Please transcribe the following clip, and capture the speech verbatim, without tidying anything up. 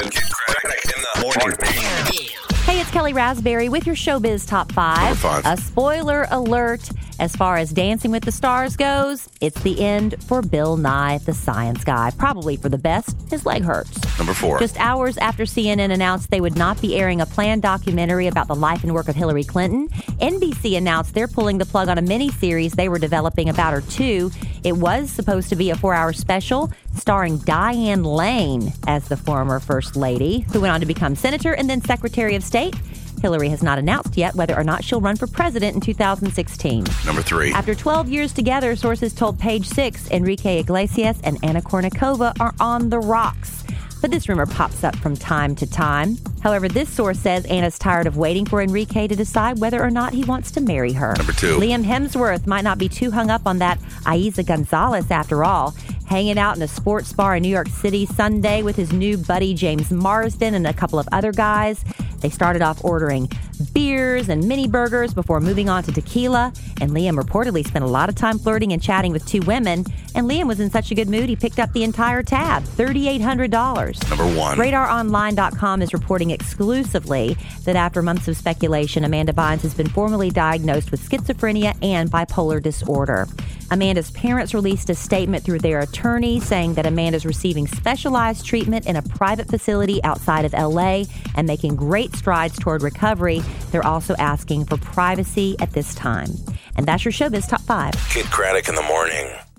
Kid Craddock in the morning. Hey, it's Kelly Raspberry with your Showbiz Top five. Number five. A spoiler alert. As far as Dancing with the Stars goes, it's the end for Bill Nye, the science guy. Probably for the best. His leg hurts. Number four. Just hours after C N N announced they would not be airing a planned documentary about the life and work of Hillary Clinton, N B C announced they're pulling the plug on a miniseries they were developing about her, too. It was supposed to be a four-hour special starring Diane Lane as the former First Lady, who went on to become Senator and then Secretary of State. Hillary has not announced yet whether or not she'll run for president in two thousand sixteen. Number three. After twelve years together, sources told Page Six Enrique Iglesias and Anna Kournikova are on the rocks. But this rumor pops up from time to time. However, this source says Anna's tired of waiting for Enrique to decide whether or not he wants to marry her. Number two. Liam Hemsworth might not be too hung up on that Eiza Gonzalez after all. Hanging out in a sports bar in New York City Sunday with his new buddy James Marsden and a couple of other guys. They started off ordering beers and mini burgers before moving on to tequila. And Liam reportedly spent a lot of time flirting and chatting with two women. And Liam was in such a good mood, he picked up the entire tab, three thousand eight hundred dollars. Number one. Radar Online dot com is reporting exclusively that after months of speculation, Amanda Bynes has been formally diagnosed with schizophrenia and bipolar disorder. Amanda's parents released a statement through their attorney saying that Amanda's receiving specialized treatment in a private facility outside of L A and making great strides toward recovery. They're also asking for privacy at this time. And that's your Showbiz Top five. Kid Craddock in the morning.